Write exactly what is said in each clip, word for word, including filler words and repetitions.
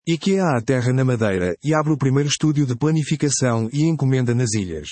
IKEA aterra na Madeira e abre o primeiro estúdio de planificação e encomenda nas ilhas.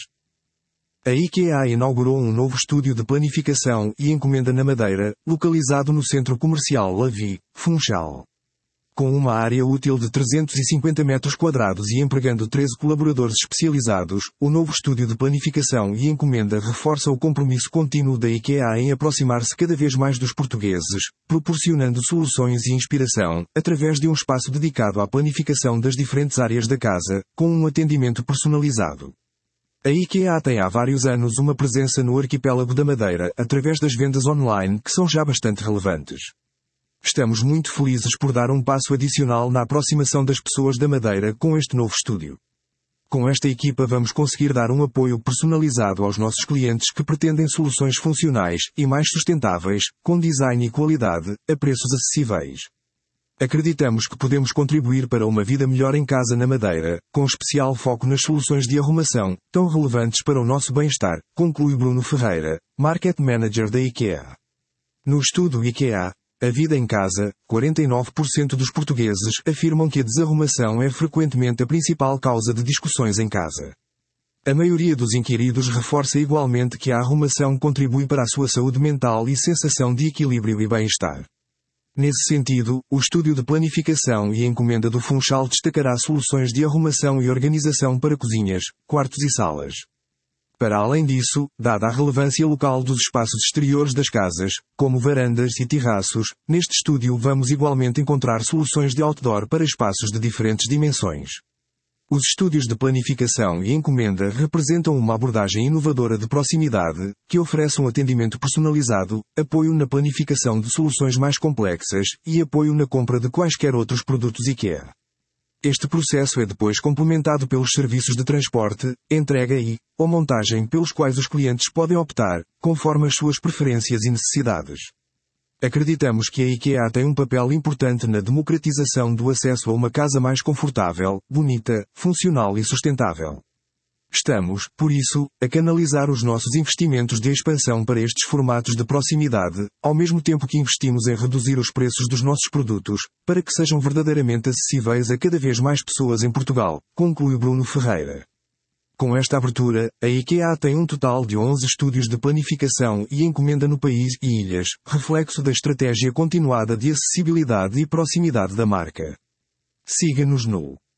A IKEA inaugurou um novo estúdio de planificação e encomenda na Madeira, localizado no centro comercial La Vie, Funchal. Com uma área útil de trezentos e cinquenta metros quadrados e empregando treze colaboradores especializados, o novo estúdio de planificação e encomenda reforça o compromisso contínuo da IKEA em aproximar-se cada vez mais dos portugueses, proporcionando soluções e inspiração, através de um espaço dedicado à planificação das diferentes áreas da casa, com um atendimento personalizado. A IKEA tem há vários anos uma presença no arquipélago da Madeira através das vendas online que são já bastante relevantes. Estamos muito felizes por dar um passo adicional na aproximação das pessoas da Madeira com este novo estúdio. Com esta equipa vamos conseguir dar um apoio personalizado aos nossos clientes que pretendem soluções funcionais e mais sustentáveis, com design e qualidade, a preços acessíveis. Acreditamos que podemos contribuir para uma vida melhor em casa na Madeira, com especial foco nas soluções de arrumação, tão relevantes para o nosso bem-estar, conclui Bruno Ferreira, Market Manager da IKEA. No estudo IKEA, A Vida em Casa, quarenta e nove por cento dos portugueses afirmam que a desarrumação é frequentemente a principal causa de discussões em casa. A maioria dos inquiridos reforça igualmente que a arrumação contribui para a sua saúde mental e sensação de equilíbrio e bem-estar. Nesse sentido, o estúdio de planificação e encomenda do Funchal destacará soluções de arrumação e organização para cozinhas, quartos e salas. Para além disso, dada a relevância local dos espaços exteriores das casas, como varandas e terraços, neste estúdio vamos igualmente encontrar soluções de outdoor para espaços de diferentes dimensões. Os estúdios de planificação e encomenda representam uma abordagem inovadora de proximidade, que oferece um atendimento personalizado, apoio na planificação de soluções mais complexas e apoio na compra de quaisquer outros produtos IKEA. Este processo é depois complementado pelos serviços de transporte, entrega e, ou montagem pelos quais os clientes podem optar, conforme as suas preferências e necessidades. Acreditamos que a IKEA tem um papel importante na democratização do acesso a uma casa mais confortável, bonita, funcional e sustentável. Estamos, por isso, a canalizar os nossos investimentos de expansão para estes formatos de proximidade, ao mesmo tempo que investimos em reduzir os preços dos nossos produtos, para que sejam verdadeiramente acessíveis a cada vez mais pessoas em Portugal, conclui Bruno Ferreira. Com esta abertura, a IKEA tem um total de onze estúdios de planificação e encomenda no país e ilhas, reflexo da estratégia continuada de acessibilidade e proximidade da marca. Siga-nos no